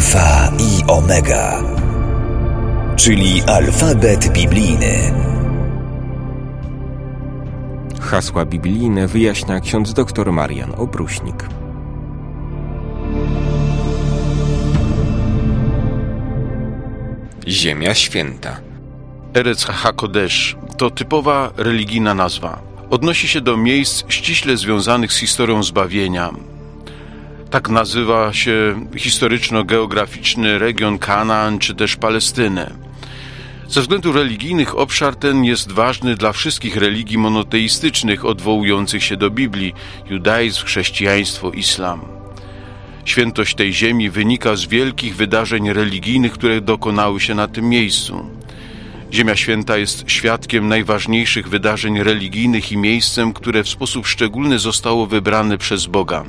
Alfa i Omega, czyli alfabet biblijny. Hasła biblijne wyjaśnia ksiądz dr Marian Opruśnik. Ziemia Święta. Erec HaKodesz to typowa religijna nazwa. Odnosi się do miejsc ściśle związanych z historią zbawienia. Tak nazywa się historyczno-geograficzny region Kanaan czy też Palestynę. Ze względów religijnych obszar ten jest ważny dla wszystkich religii monoteistycznych odwołujących się do Biblii: judaizm, chrześcijaństwo, islam. Świętość tej ziemi wynika z wielkich wydarzeń religijnych, które dokonały się na tym miejscu. Ziemia Święta jest świadkiem najważniejszych wydarzeń religijnych i miejscem, które w sposób szczególny zostało wybrane przez Boga.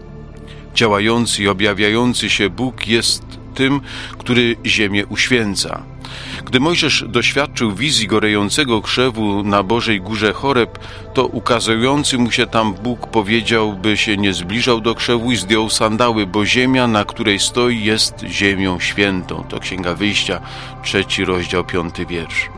Działający i objawiający się Bóg jest tym, który ziemię uświęca. Gdy Mojżesz doświadczył wizji gorejącego krzewu na Bożej Górze Choreb, to ukazujący mu się tam Bóg powiedział, by się nie zbliżał do krzewu i zdjął sandały, bo ziemia, na której stoi, jest ziemią świętą. To Księga Wyjścia, 3 rozdział, 5 wiersz.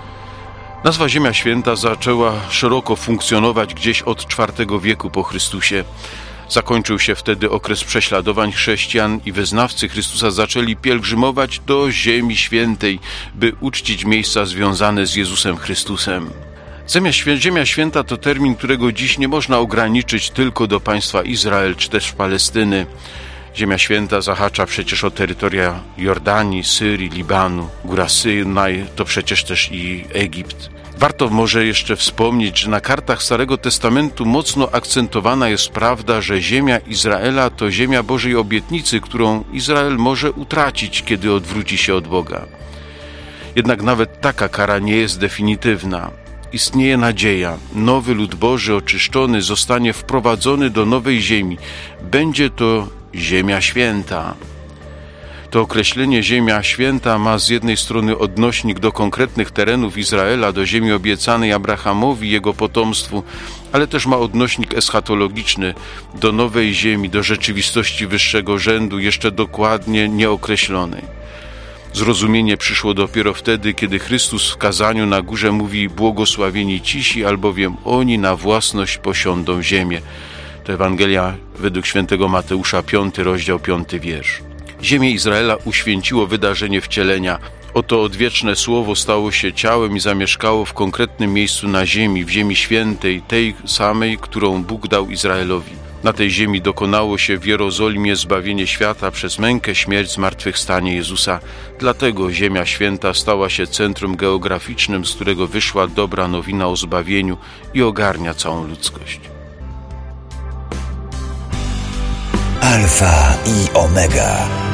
Nazwa Ziemia Święta zaczęła szeroko funkcjonować gdzieś od IV wieku po Chrystusie. Zakończył się wtedy okres prześladowań chrześcijan i wyznawcy Chrystusa zaczęli pielgrzymować do Ziemi Świętej, by uczcić miejsca związane z Jezusem Chrystusem. Ziemia Święta to termin, którego dziś nie można ograniczyć tylko do państwa Izrael czy też Palestyny. Ziemia Święta zahacza przecież o terytoria Jordanii, Syrii, Libanu. Góra Synaj to przecież też i Egipt. Warto może jeszcze wspomnieć, że na kartach Starego Testamentu mocno akcentowana jest prawda, że ziemia Izraela to ziemia Bożej obietnicy, którą Izrael może utracić, kiedy odwróci się od Boga. Jednak nawet taka kara nie jest definitywna. Istnieje nadzieja. Nowy lud Boży oczyszczony zostanie wprowadzony do nowej ziemi. Będzie to Ziemia Święta. To określenie Ziemia Święta ma z jednej strony odnośnik do konkretnych terenów Izraela, do ziemi obiecanej Abrahamowi i jego potomstwu, ale też ma odnośnik eschatologiczny do nowej ziemi, do rzeczywistości wyższego rzędu, jeszcze dokładnie nieokreślonej. Zrozumienie przyszło dopiero wtedy, kiedy Chrystus w kazaniu na górze mówi: błogosławieni cisi, albowiem oni na własność posiądą ziemię. To Ewangelia według świętego Mateusza, 5 rozdział, 5 wiersz. Ziemię Izraela uświęciło wydarzenie wcielenia. Oto odwieczne słowo stało się ciałem i zamieszkało w konkretnym miejscu na ziemi, w ziemi świętej, tej samej, którą Bóg dał Izraelowi. Na tej ziemi dokonało się w Jerozolimie zbawienie świata przez mękę, śmierć, zmartwychwstanie Jezusa. Dlatego Ziemia Święta stała się centrum geograficznym, z którego wyszła dobra nowina o zbawieniu i ogarnia całą ludzkość. Alfa i Omega.